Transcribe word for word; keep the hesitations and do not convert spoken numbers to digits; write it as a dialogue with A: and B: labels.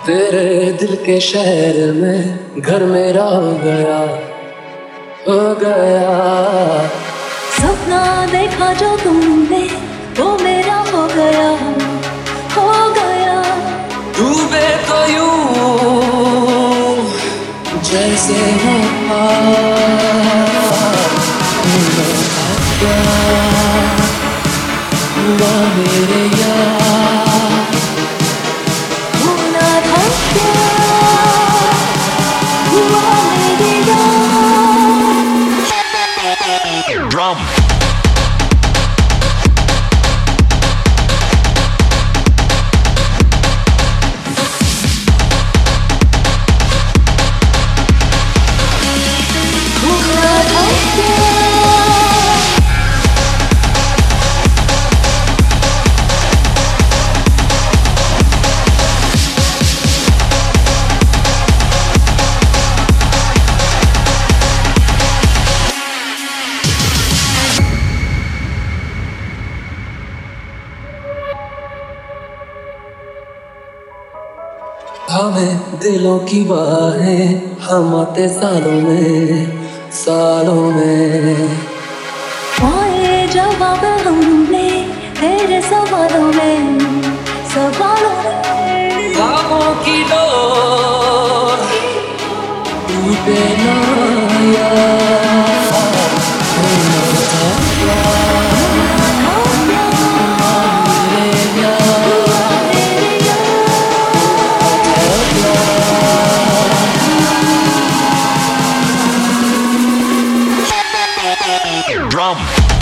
A: तेरे दिल के शहर में घर मेरा हो गया, हो गया।
B: सपना देखा जो तुमने वो मेरा हो गया, हो गया।
A: डूबे तो यूं जैसे हो हुआ मेरे यार,
B: भूला था क्या हुआ मेरे यार।
C: Drum.
B: भूला था क्या
A: हमें दिलों की बाहें हम आते सालों में, सालों में।
B: आए जवाब हमने तेरे सवालों में, सवालों में।
A: ख्वाबों की डोर टूटे ना यार, होना था प्यार, मेरे यार।
C: Drum.